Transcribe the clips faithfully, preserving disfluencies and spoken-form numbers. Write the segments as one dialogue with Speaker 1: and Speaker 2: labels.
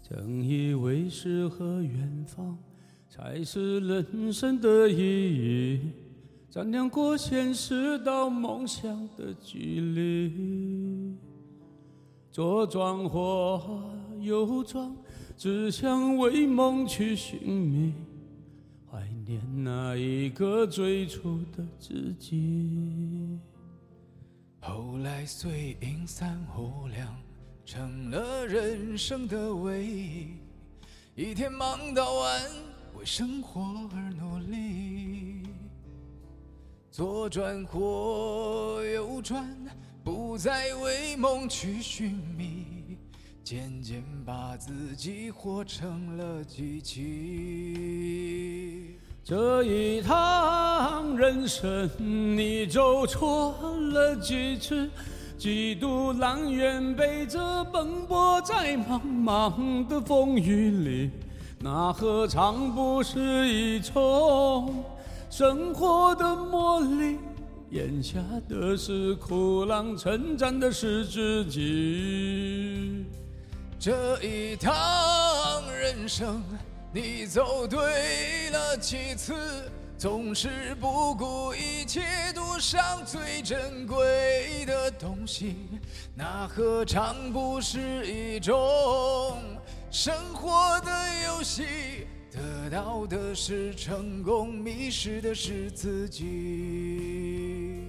Speaker 1: 正以为诗和远方才是人生的意义，丈量过现实到梦想的距离。左转或右转，只想为梦去寻觅，怀念那一个最初的自己。
Speaker 2: 后来随阴散忽亮，成了人生的唯一。一天忙到晚，为生活而努力。左转或右转，不再为梦去寻觅，渐渐把自己活成了机器。
Speaker 1: 这一趟人生，你走错了几次？几度浪远背着奔波在茫茫的风雨里，那何尝不是一种生活的磨砺？眼下的是苦浪，成长的是自己。
Speaker 2: 这一趟人生，你走对了几次？总是不顾一切赌上最珍贵的东西，那何尝不是一种生活的游戏？得到的是成功，迷失的是自己。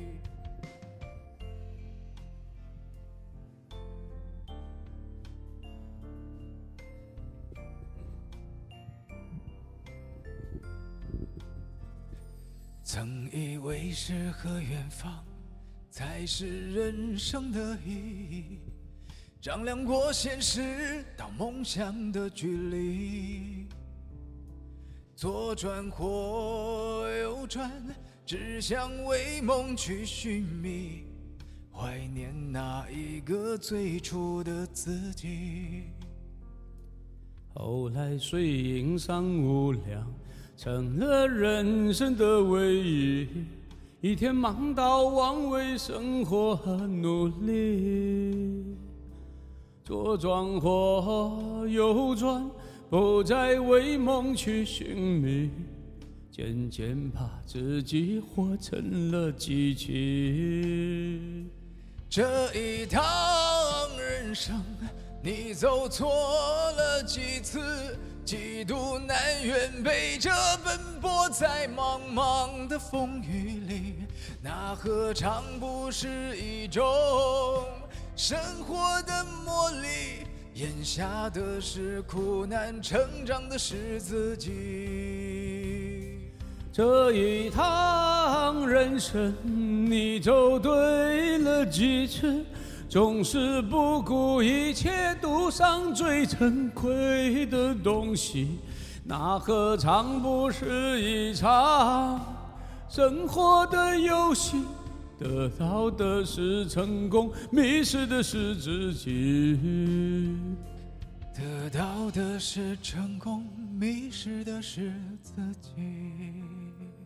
Speaker 2: 曾以为诗和远方才是人生的意义，丈量过现实到梦想的距离。左转或右转，只想为梦去寻觅，怀念那一个最初的自己。
Speaker 1: 后来随阴散无量，成了人生的唯一。一天忙到晚，为生活而努力。左转或右转，不再为梦去寻觅，渐渐把自己活成了机器。
Speaker 2: 这一趟人生，你走错了几次？几度南辕北辙，奔波在茫茫的风雨里，那何尝不是一种生活的磨砺？眼下的是苦难，成长的是自己。
Speaker 1: 这一趟人生，你走对了几次？总是不顾一切赌上最珍贵的东西，那何尝不是一场生活的游戏？得到的是成功，迷失的是自己。
Speaker 2: 得到的是成功，迷失的是自己。